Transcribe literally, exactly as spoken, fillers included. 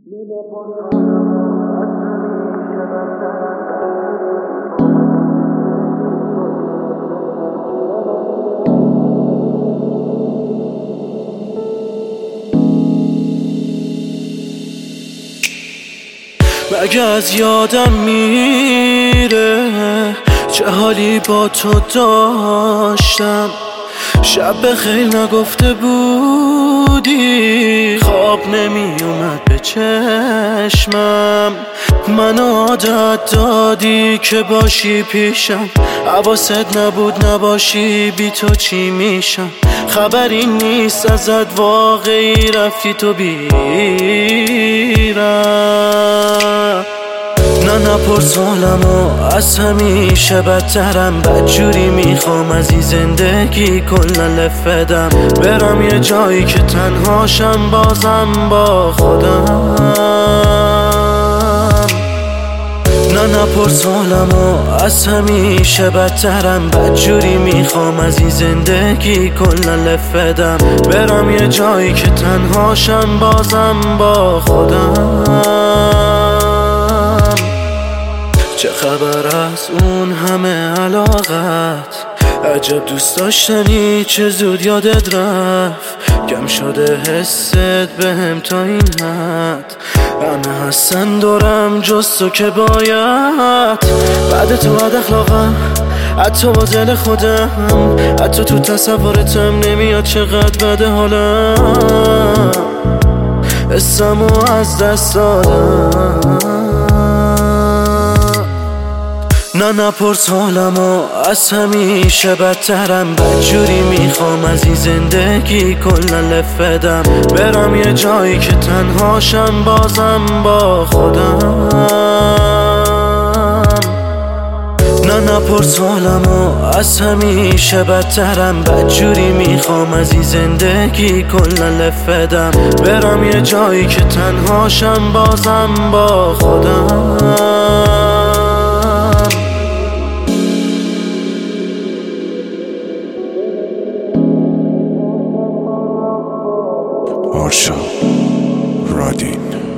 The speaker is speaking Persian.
مگه از یادم میره چه حالی با تو داشتم؟ شب بخیر نگفته بودی، خواب نمی اومد به چشمم. منو عادت دادی که باشی پیشم، حواست نبود نباشی بی تو چی میشم. خبری نیست ازت واقعی رفتی تو بیرم. نه نپرس حالمو از همیشه بدترم، بدجوری میخوام از این زندگی کلا لفدم. برم یه جایی که تنهاشم بازم با خودم. نه نپرس حالمو از همیشه بدترم، بدجوری میخوام از این زندگی کلا لفدم. برم یه جایی که تنهاشم بازم با خودم. چه خبر از اون همه علاقت؟ عجب دوست داشتنی چه زود یادت رفت. کم شده حست بهم تا این حد، همه هستن دورم جز تو که باید. بعد تو بد اخلاقم، حتی با دل خودم، حتی تو تصورتم نمیاد چقدر بده حالم. اسمو از دست دادم. نه نپرس حالمو از همیشه بدترم، بدجوری میخوام از این زندگی کلا لفدم. برم یه جایی که تنهاشم بازم با خودم. نه نپرس حالمو از همیشه بدترم، بدجوری میخوام از این زندگی کلا لفدم. برم یه جایی که تنهاشم بازم با خودم. آرشا رادین.